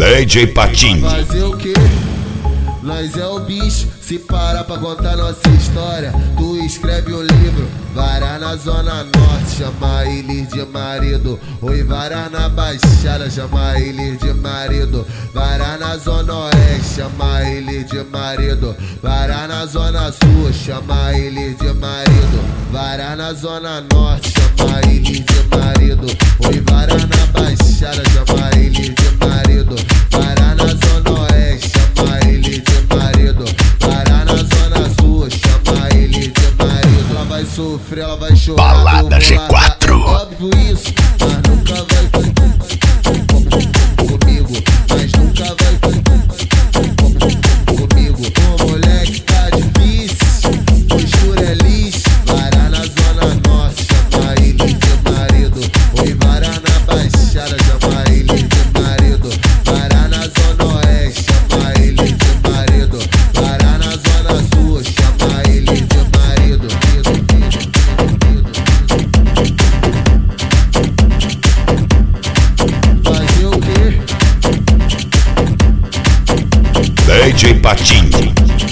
DJ Patinho. Fazer o quê? Nós é o bicho, se parar pra contar nossa história, tu escreve um livro. Varar na zona norte, chama ele de marido. Oi, varar na baixada, chama ele de marido. Varar na zona oeste, chama ele de marido. Varar na zona sul, chama ele de marido. Varar na zona norte, chama ele de marido. Oi, varar na baixada, chama ele de marido. Varar na zona oeste, chama ele de marido. Varar na zona sul, chama ele de marido. Ela vai sofrer, ela vai chorar. Balada G4. É óbvio isso, mas nunca vai comigo. Mas nunca vai comigo. Ô moleque, tá difícil, postura é lixo. Varar na zona norte, chama ele de marido. Oi, varar na baixada, chama ele de marido. Varar na zona oeste, chama ele de marido. Varar na zona sul, chama ele de marido. Fazer o quê? DJ Patinho.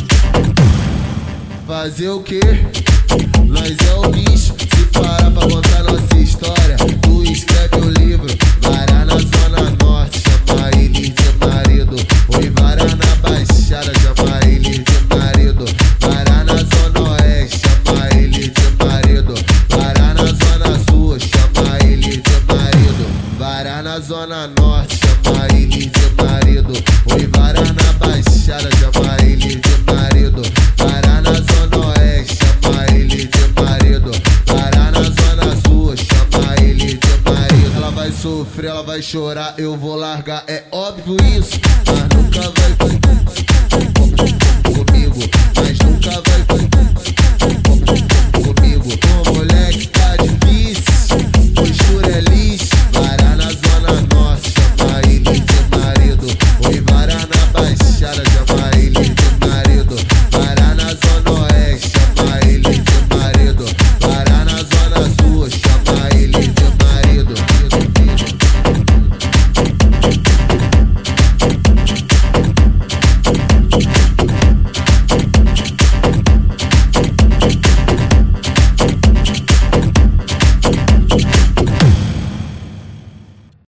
Fazer o quê? Nós é o bicho, se parar pra contar nossa história, tu escreve um livro. Varar na zona norte, chama ele de marido. Oi, varar na baixada, chama ele de marido. Varar na zona oeste, chama ele de marido. Varar na zona sul, chama ele de marido. Varar na zona norte, chama ele de marido. Oi, varar na baixada, chama ele de marido. Varar na zona oeste, chama ele de marido. Varar na zona sul, chama ele de marido. Ela vai sofrer, ela vai chorar, eu vou largar, é óbvio isso, mas nunca vai comigo. Mas